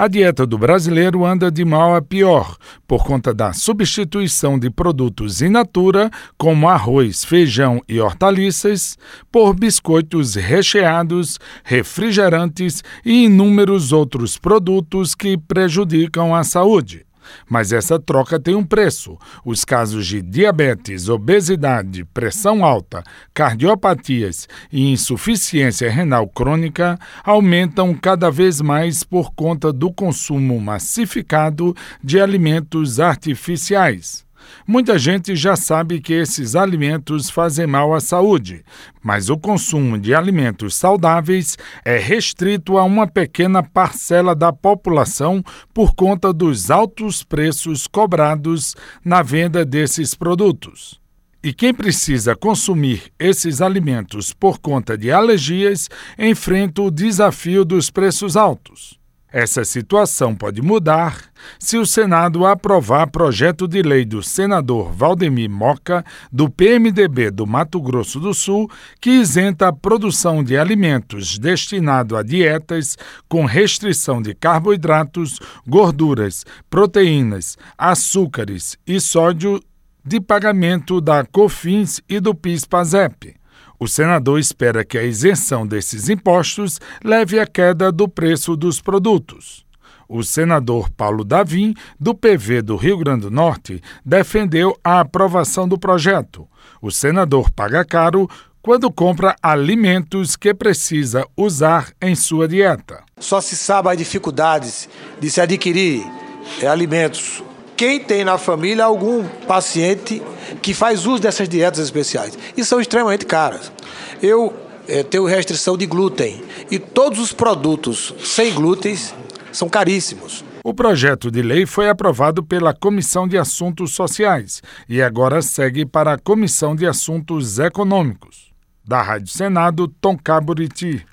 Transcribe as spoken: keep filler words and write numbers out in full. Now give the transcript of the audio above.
A dieta do brasileiro anda de mal a pior, por conta da substituição de produtos in natura, como arroz, feijão e hortaliças, por biscoitos recheados, refrigerantes e inúmeros outros produtos que prejudicam a saúde. Mas essa troca tem um preço. Os casos de diabetes, obesidade, pressão alta, cardiopatias e insuficiência renal crônica aumentam cada vez mais por conta do consumo massificado de alimentos artificiais. Muita gente já sabe que esses alimentos fazem mal à saúde, mas o consumo de alimentos saudáveis é restrito a uma pequena parcela da população por conta dos altos preços cobrados na venda desses produtos. E quem precisa consumir esses alimentos por conta de alergias enfrenta o desafio dos preços altos. Essa situação pode mudar se o Senado aprovar projeto de lei do senador Valdemir Moca, do P M D B do Mato Grosso do Sul, que isenta a produção de alimentos destinados a dietas com restrição de carboidratos, gorduras, proteínas, açúcares e sódio de pagamento da COFINS e do PIS/PASEP. O senador espera que a isenção desses impostos leve à queda do preço dos produtos. O senador Paulo Davim, do P V do Rio Grande do Norte, defendeu a aprovação do projeto. O senador paga caro quando compra alimentos que precisa usar em sua dieta. Só se sabe as dificuldades de se adquirir é, alimentos. Quem tem na família algum paciente que faz uso dessas dietas especiais e são extremamente caras. Eu é, tenho restrição de glúten e todos os produtos sem glúten são caríssimos. O projeto de lei foi aprovado pela Comissão de Assuntos Sociais e agora segue para a Comissão de Assuntos Econômicos. Da Rádio Senado, Tom Caburiti.